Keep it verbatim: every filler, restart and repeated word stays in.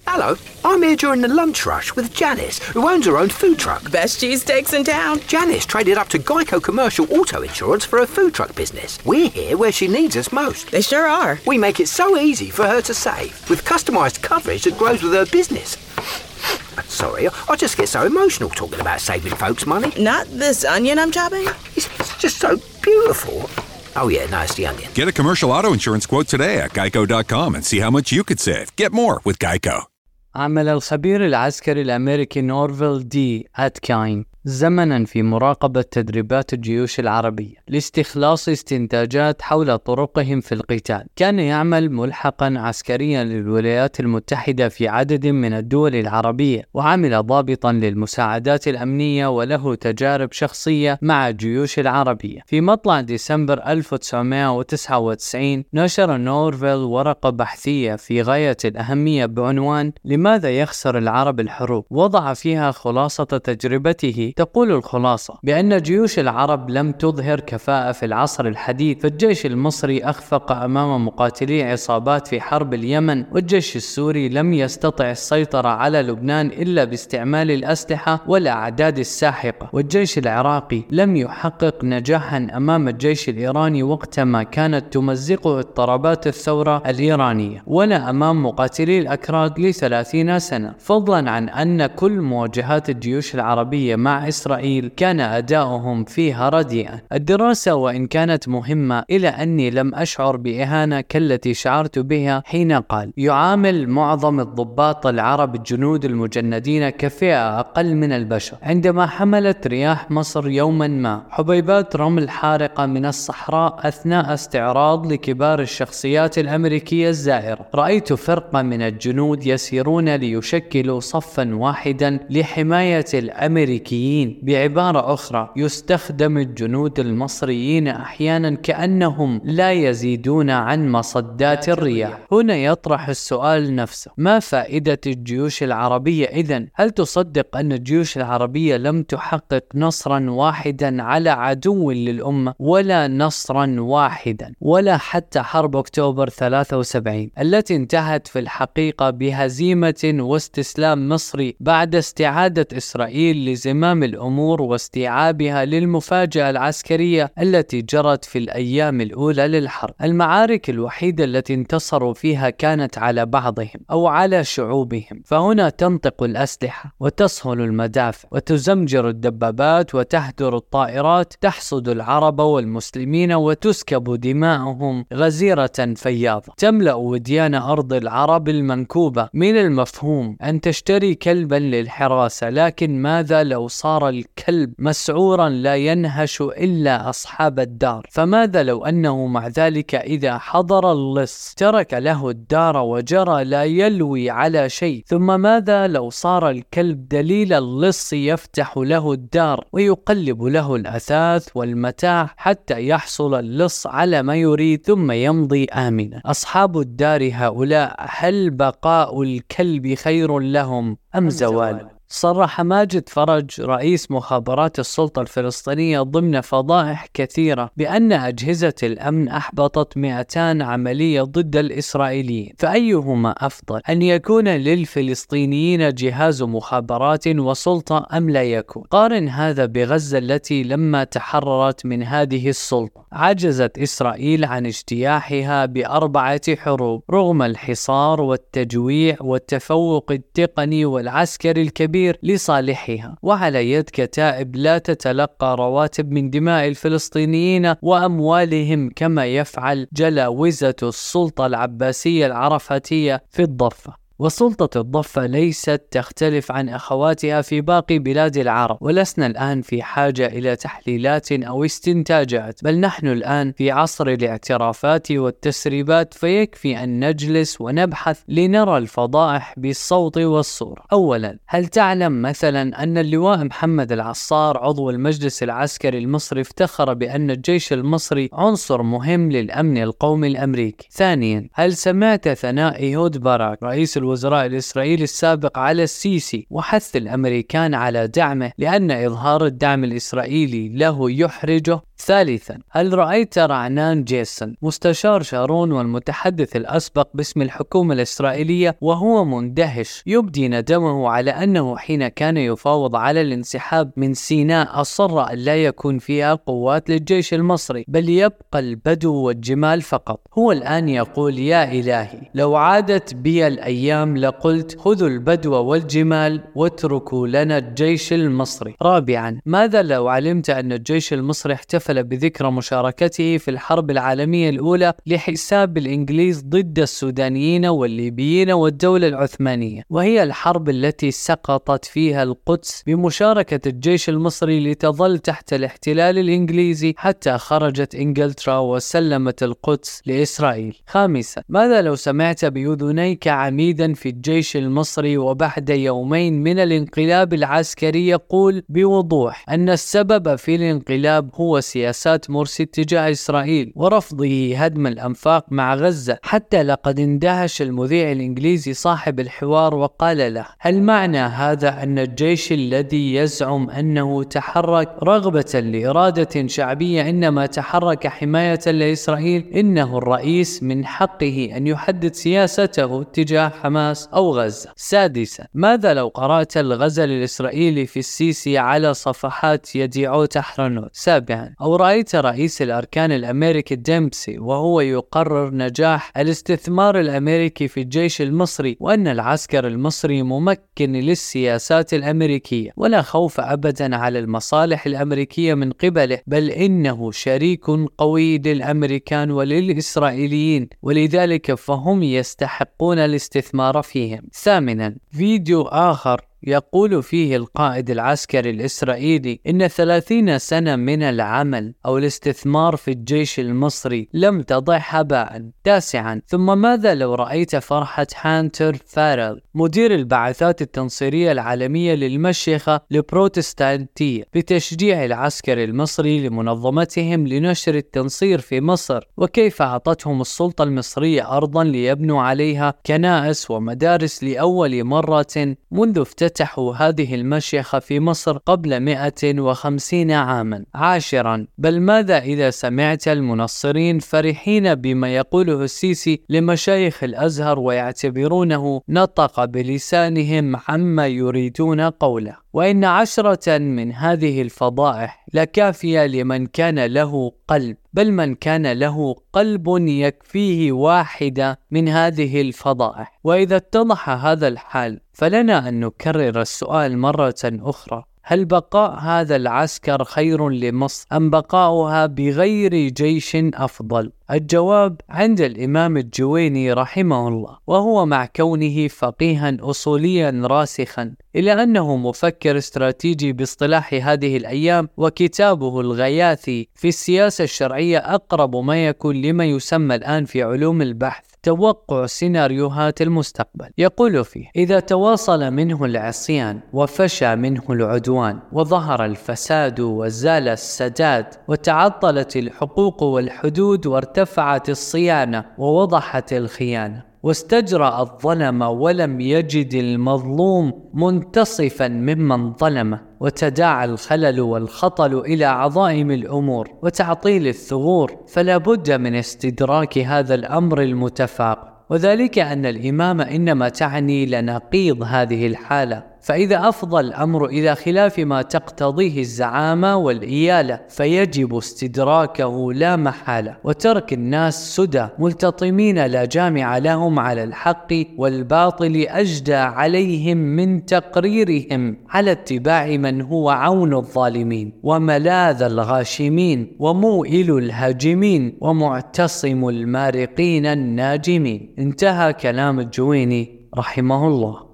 Hello, I'm here during the lunch rush with Janice, who owns her own food truck. Best cheesesteaks in town. Janice traded up to Geico Commercial Auto Insurance for her food truck business. We're here where she needs us most. They sure are. We make it so easy for her to save, with customised coverage that grows with her business. Sorry, I just get so emotional talking about saving folks money. Not this onion I'm chopping? It's, it's just so beautiful. Oh yeah, no, it's the onion. Get a commercial auto insurance quote today at geico dot com and see how much you could save. Get more with Geico. عمل الخبير العسكري الأمريكي نورفيل دي أتكاين زمناً في مراقبة تدريبات الجيوش العربية لاستخلاص استنتاجات حول طرقهم في القتال. كان يعمل ملحقاً عسكرياً للولايات المتحدة في عدد من الدول العربية، وعمل ضابطاً للمساعدات الأمنية، وله تجارب شخصية مع الجيوش العربية. في مطلع ديسمبر ألف وتسعمائة وتسعة وتسعين نشر نورفيل ورقة بحثية في غاية الأهمية بعنوان لماذا يخسر العرب الحروب؟ وضع فيها خلاصة تجربته. تقول الخلاصة بأن جيوش العرب لم تظهر كفاءة في العصر الحديث، فالجيش المصري أخفق أمام مقاتلي عصابات في حرب اليمن، والجيش السوري لم يستطع السيطرة على لبنان إلا باستعمال الأسلحة والأعداد الساحقة، والجيش العراقي لم يحقق نجاحا أمام الجيش الإيراني وقتما كانت تمزقه اضطرابات الثورة الإيرانية، ولا أمام مقاتلي الأكراد لثلاثين سنة، فضلا عن أن كل مواجهات الجيوش العربية مع إسرائيل كان أداؤهم فيها رديئا. الدراسة وإن كانت مهمة إلا أني لم أشعر بإهانة كالتي شعرت بها حين قال يعامل معظم الضباط العرب الجنود المجندين كفئة أقل من البشر. عندما حملت رياح مصر يوما ما حبيبات رمل حارقة من الصحراء أثناء استعراض لكبار الشخصيات الأمريكية الزائرة، رأيت فرقة من الجنود يسيرون ليشكلوا صفا واحدا لحماية الأمريكيين. بعبارة أخرى، يستخدم الجنود المصريين أحيانا كأنهم لا يزيدون عن مصدات الرياح. هنا يطرح السؤال نفسه، ما فائدة الجيوش العربية إذن؟ هل تصدق أن الجيوش العربية لم تحقق نصرا واحدا على عدو للأمة، ولا نصرا واحدا، ولا حتى حرب أكتوبر ثلاثة وسبعين التي انتهت في الحقيقة بهزيمة واستسلام مصري بعد استعادة إسرائيل لزمام الأمور واستيعابها للمفاجأة العسكرية التي جرت في الأيام الأولى للحرب؟ المعارك الوحيدة التي انتصروا فيها كانت على بعضهم أو على شعوبهم، فهنا تنطق الأسلحة وتصهل المدافع وتزمجر الدبابات وتهدر الطائرات، تحصد العرب والمسلمين وتسكب دماؤهم غزيرة فياضة تملأ وديان أرض العرب المنكوبة. من المفهوم أن تشتري كلبا للحراسة، لكن ماذا لو صار الكلب مسعورا لا ينهش إلا أصحاب الدار؟ فماذا لو أنه مع ذلك إذا حضر اللص ترك له الدار وجرى لا يلوي على شيء؟ ثم ماذا لو صار الكلب دليل اللص يفتح له الدار ويقلب له الأثاث والمتاع حتى يحصل اللص على ما يريد ثم يمضي آمنا؟ أصحاب الدار هؤلاء هل بقاء الكلب خير لهم أم زوال؟ صرح ماجد فرج رئيس مخابرات السلطة الفلسطينية ضمن فضائح كثيرة بأن أجهزة الأمن أحبطت مئتين عملية ضد الإسرائيليين، فأيهما أفضل، أن يكون للفلسطينيين جهاز مخابرات وسلطة أم لا يكون؟ قارن هذا بغزة التي لما تحررت من هذه السلطة عجزت إسرائيل عن اجتياحها بأربعة حروب رغم الحصار والتجويع والتفوق التقني والعسكري الكبير لصالحها، وعلى يد كتائب لا تتلقى رواتب من دماء الفلسطينيين وأموالهم كما يفعل جلاوزة السلطة العباسية العرفاتية في الضفة. وسلطة الضفة ليست تختلف عن أخواتها في باقي بلاد العرب، ولسنا الآن في حاجة إلى تحليلات أو استنتاجات، بل نحن الآن في عصر الاعترافات والتسريبات، فيكفي أن نجلس ونبحث لنرى الفضائح بالصوت والصورة. أولا، هل تعلم مثلا أن اللواء محمد العصار عضو المجلس العسكري المصري افتخر بأن الجيش المصري عنصر مهم للأمن القومي الأمريكي؟ ثانيا، هل سمعت ثناء إيهود باراك رئيس الوزراء الوزراء الإسرائيلي السابق على السيسي وحث الأمريكان على دعمه لأن إظهار الدعم الإسرائيلي له يحرجه. ثالثا، هل رأيت رعنان جيسون مستشار شارون والمتحدث الأسبق باسم الحكومة الإسرائيلية وهو مندهش يبدي ندمه على أنه حين كان يفاوض على الانسحاب من سيناء أصر أن لا يكون فيها قوات للجيش المصري بل يبقى البدو والجمال فقط. هو الآن يقول يا إلهي لو عادت بي الأيام لقلت خذوا البدو والجمال واتركوا لنا الجيش المصري. رابعا، ماذا لو علمت أن الجيش المصري احتفل بذكرى مشاركته في الحرب العالمية الأولى لحساب الإنجليز ضد السودانيين والليبيين والدولة العثمانية، وهي الحرب التي سقطت فيها القدس بمشاركة الجيش المصري لتظل تحت الاحتلال الإنجليزي حتى خرجت إنجلترا وسلمت القدس لإسرائيل. خامسا، ماذا لو سمعت بأذنيك عميدا في الجيش المصري وبعد يومين من الانقلاب العسكري يقول بوضوح أن السبب في الانقلاب هو سياسات مرسي تجاه إسرائيل ورفضه هدم الأنفاق مع غزة، حتى لقد اندهش المذيع الإنجليزي صاحب الحوار وقال له هل معنى هذا أن الجيش الذي يزعم أنه تحرك رغبة لإرادة شعبية إنما تحرك حماية لإسرائيل؟ إنه الرئيس من حقه أن يحدد سياسته تجاه حماس أو غزة. سادسا، ماذا لو قرأت الغزل الإسرائيلي في السيسي على صفحات يديعو تحرنوت؟ سابعا، أو رأيت رئيس الأركان الأمريكي ديمبسي وهو يقرر نجاح الاستثمار الأمريكي في الجيش المصري وأن العسكر المصري ممكن للسياسات الأمريكية ولا خوف أبدا على المصالح الأمريكية من قبله، بل إنه شريك قوي للأمريكان وللإسرائيليين ولذلك فهم يستحقون الاستثمار فيهم. ثامنا، فيديو آخر يقول فيه القائد العسكري الإسرائيلي إن ثلاثين سنة من العمل أو الاستثمار في الجيش المصري لم تضع هباء. تاسعا، ثم ماذا لو رأيت فرحة هانتر فارل مدير البعثات التنصيرية العالمية للمشيخة البروتستانتية بتشجيع العسكر المصري لمنظمتهم لنشر التنصير في مصر، وكيف أعطتهم السلطة المصرية أرضا ليبنوا عليها كنائس ومدارس لأول مرة منذ افتتاح فتحوا هذه المشيخة في مصر قبل مئة وخمسين عاما. عاشرا، بل ماذا إذا سمعت المنصرين فرحين بما يقوله السيسي لمشايخ الأزهر ويعتبرونه نطق بلسانهم عما يريدون قوله؟ وإن عشرة من هذه الفضائح لكافية لمن كان له قلب، بل من كان له قلب يكفيه واحدة من هذه الفضائح. وإذا اتضح هذا الحال فلنا أن نكرر السؤال مرة أخرى: هل بقاء هذا العسكر خير لمصر أم بقاؤها بغير جيش أفضل؟ الجواب عند الإمام الجويني رحمه الله، وهو مع كونه فقيها أصوليا راسخا إلا أنه مفكر استراتيجي باصطلاح هذه الأيام، وكتابه الغياثي في السياسة الشرعية أقرب ما يكون لما يسمى الآن في علوم البحث توقع سيناريوهات المستقبل. يقول فيه: إذا تواصل منه العصيان وفشى منه العدوان وظهر الفساد وزال السداد وتعطلت الحقوق والحدود وارتفعت الصيانة ووضحت الخيانة واستجرأ الظلم ولم يجد المظلوم منتصفا ممن ظلمه وتداعى الخلل والخطل إلى عظائم الأمور وتعطيل الثغور، فلا بد من استدراك هذا الأمر المتفاقم، وذلك أن الإمامة إنما تعني لنقيض هذه الحالة. فإذا أفضى الأمر إلى خلاف ما تقتضيه الزعامة والإيالة فيجب استدراكه لا محالة، وترك الناس سدى ملتطمين لا جامع لهم على الحق والباطل أجدى عليهم من تقريرهم على اتباع من هو عون الظالمين وملاذ الغاشمين وموئل الهاجمين ومعتصم المارقين الناجمين. انتهى كلام الجويني رحمه الله.